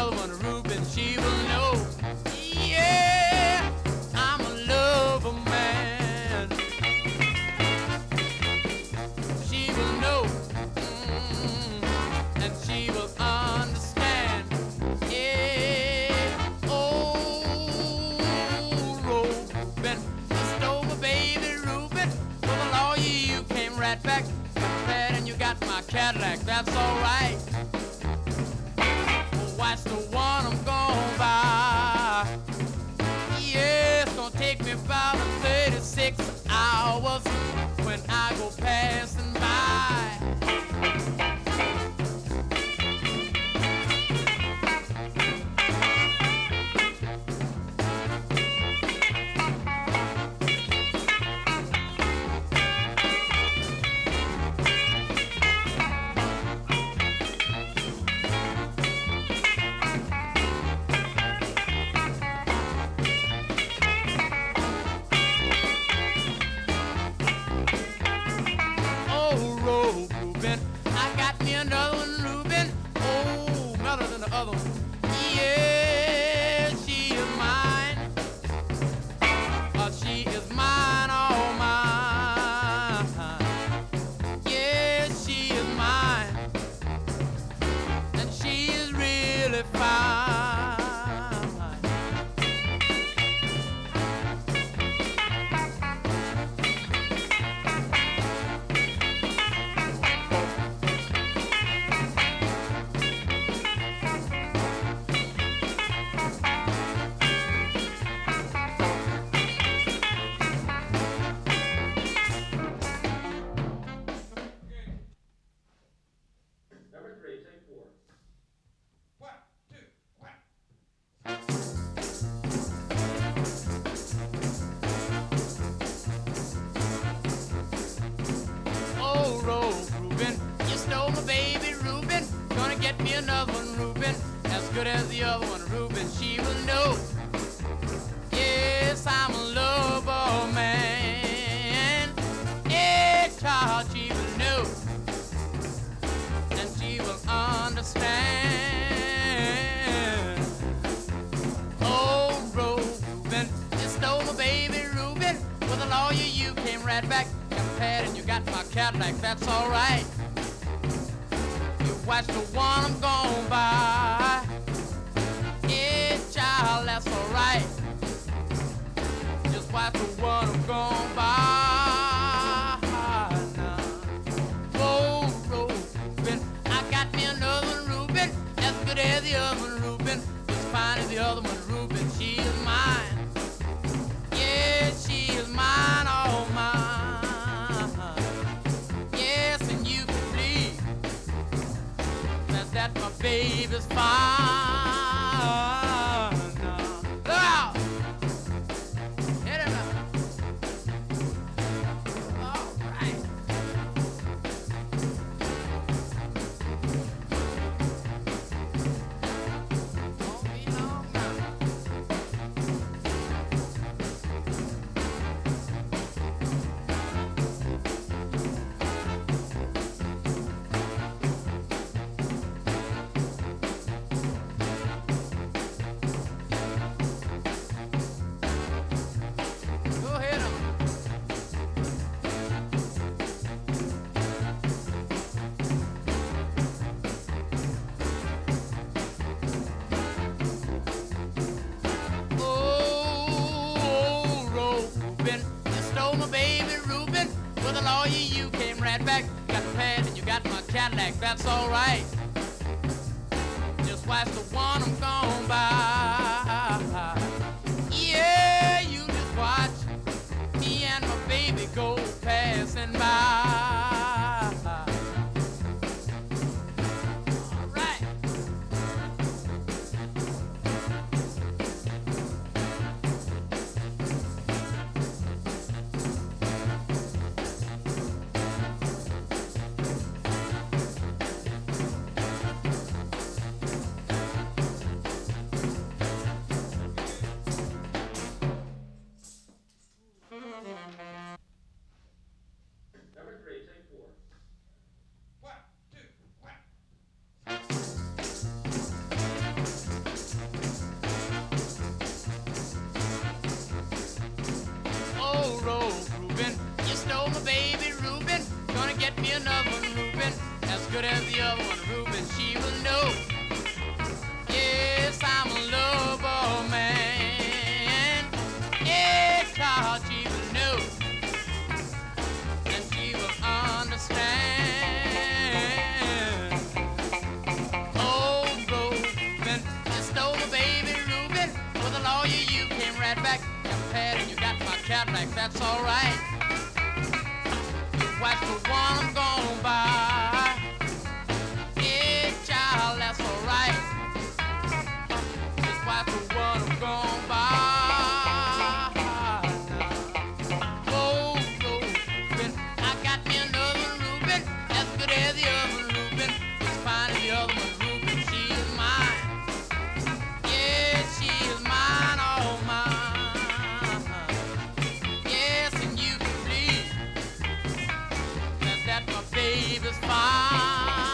other one, Reuben, she will know. Yeah, I'm a lover man. She will know, and she will understand. Yeah, oh, Reuben, you stole my baby Reuben. For the lawyer, you came right back. And you got my Cadillac, that's alright. Watch the one I'm gonna buy. Yeah, it's gonna take me about 36 hours when I go passing by. Good as the other one, Reuben, she will know. Yes, I'm a lover man. Yeah, child, she will know, and she will understand. Oh, Reuben, you stole my baby Reuben. With a lawyer, you came right back. Got a pad and you got my Cadillac, that's alright. You watch the one I'm gonna buy. Yeah, child, that's alright. Just watch the one I'm gonna buy now. Oh, Reuben, I got me another one, Reuben. As good as the other one, Reuben. As fine as the other one, Reuben. She is mine. Yeah, she is mine, all mine. Yes, and you can believe that my baby's fine. Cadillac, that's alright. Just watch the one I'm gonna buy. Yeah, you just watch me and my baby go passing by. Alright. right back. Got pad and you got my Cadillac, that's alright. Watch the one I'm gonna buy. Yeah, child, that's alright. Just watch the one I'm gonna buy. Oh, Reuben, I got me another Reuben, as good as the other Reuben, as fine as the other one Reuben. She is mine. Yeah, she is mine, all mine. Yes, and you can believe that my baby's fine.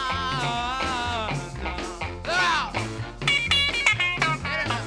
Look out! Get it up.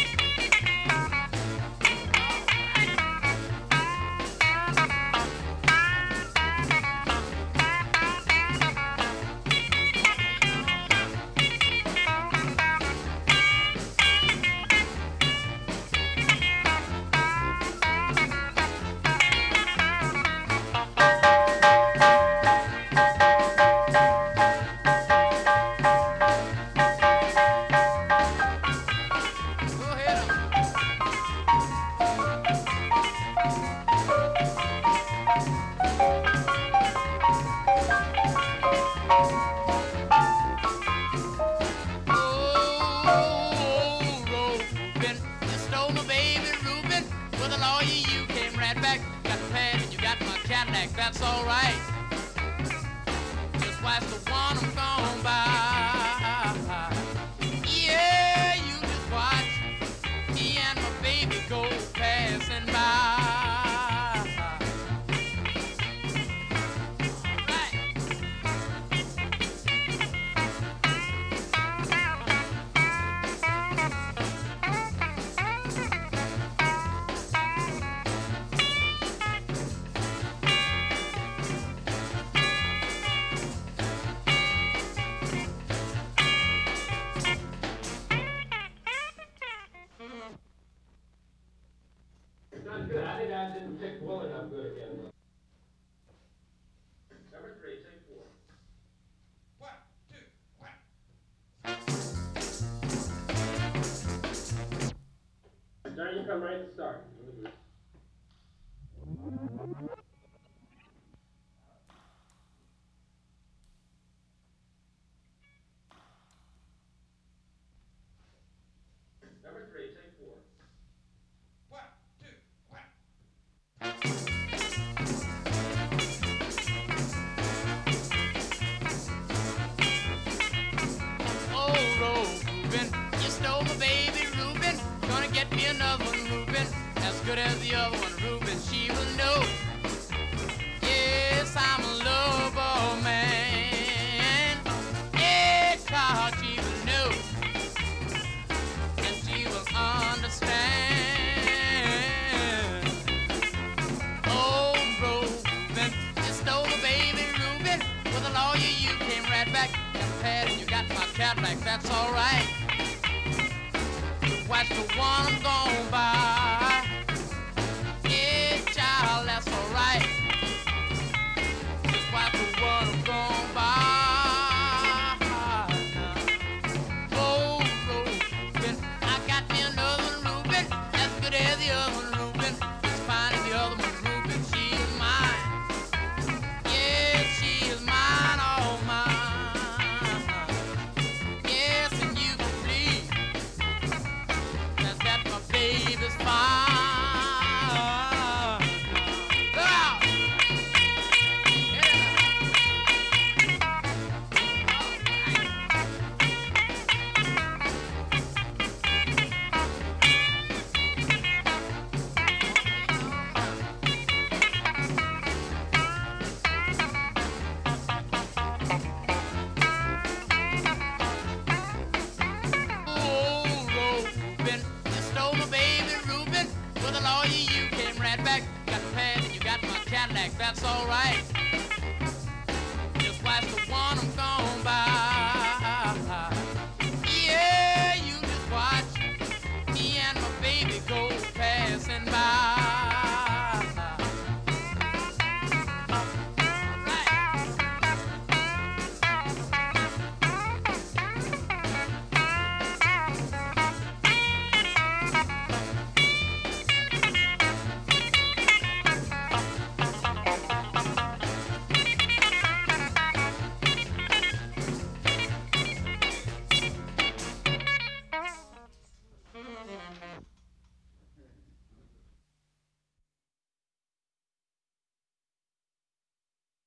Go ahead. Oh, Reuben, you stole my baby Reuben. With a lawyer, you came right back. Got the pad and you got my Cadillac, that's alright. Just watch the one I'm gonna buy. Yeah, you just watch me and my baby go passing by. Right. Not good. I think I didn't pick well enough good again. Number 3, take 4. 1, 2, 1. Johnny, you come right at the start. Number 3, take 4. 1, 2, 1. Oh, Reuben, you stole my baby Reuben. Gonna get me another one, Reuben, as good as the other one, Reuben. She will know. Yes, I'm a lover man. Yeah, child, she will know, and she will understand. Oh, Reuben, you stole my baby Reuben. With a lawyer, you came right back. Got a pad and you got my Cadillac, that's alright. Watch the one I'm gonna buy. Yeah, child, that's alright. Just watch the one I'm gonna buy. Oh, Reuben, I got me another Reuben, as good as the other one Reuben, as fine as the other one Reuben. She is mine. Yeah, she is mine, all mine. Yes, and you can believe that my baby's fine. Look out! Get it up. Oh, Reuben, you stole my baby Reuben. With a lawyer, you came right back. Got the pad and you got my Cadillac, that's alright.